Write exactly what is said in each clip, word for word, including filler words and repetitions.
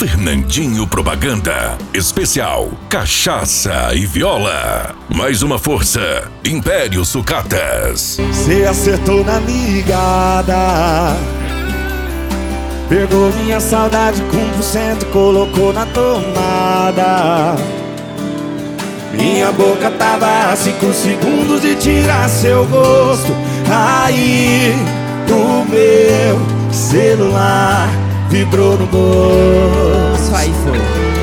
Fernandinho Propaganda. Especial Cachaça e Viola. Mais uma força. Império Sucatas. Cê acertou na ligada, pegou minha saudade com por cento e colocou na tomada. Minha boca tava a cinco segundos de tirar seu gosto. Aí o meu celular vibrou no bolso. Aí foi.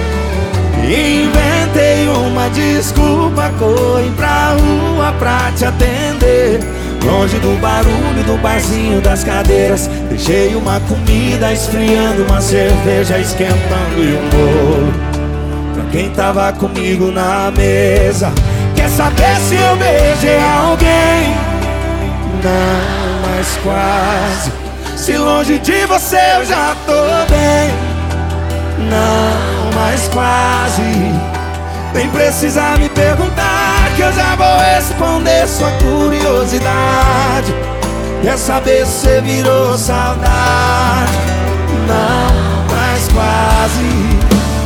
Inventei uma desculpa, corri pra rua pra te atender. Longe do barulho do barzinho das cadeiras, deixei uma comida esfriando, uma cerveja esquentando e um bolo pra quem tava comigo na mesa. Quer saber se eu beijei alguém? Não, mas quase. Se longe de você eu já tô bem. Não, mas quase. Nem precisa me perguntar, que eu já vou responder sua curiosidade. Quer saber se você virou saudade? Não, mas quase.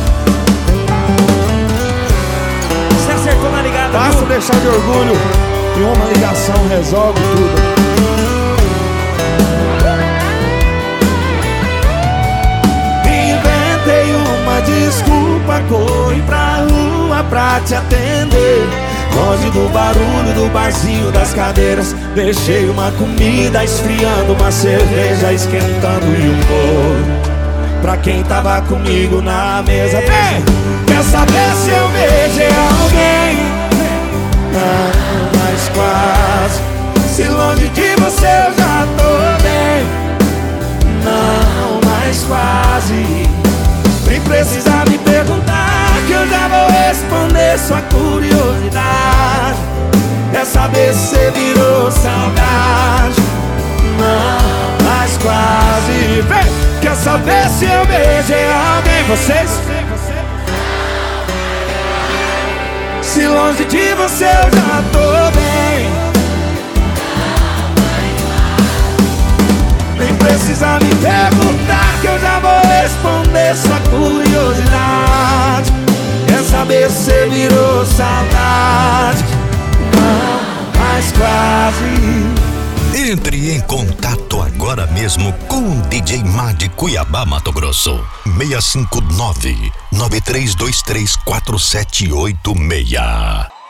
Você acertou na ligada, Basta viu? deixar de orgulho e uma ligação resolve tudo. Inventei uma desculpa, corri pra rua pra te atender. Longe do barulho do barzinho das cadeiras, deixei uma comida esfriando, uma cerveja esquentando e um bolo pra quem tava comigo na mesa. Vem! Quer saber se eu beijei alguém? Não, mas quase. Se longe de você eu já tô bem. Não, mas quase. Nem precisa me perguntar, que eu já vou responder sua curiosidade. Quer saber se você virou saudade? Não, mas quase. Vem! Quer saber se eu beijei alguém? Vocês? Se longe de você eu já tô bem. Nem precisa me perguntar, que eu já vou responder sua curiosidade. Quer saber se você virou saudade? Não, mas quase. Entre em contato agora mesmo com o D J Mad de Cuiabá, Mato Grosso. seis cinco nove, nove três dois três, quatro sete oito seis.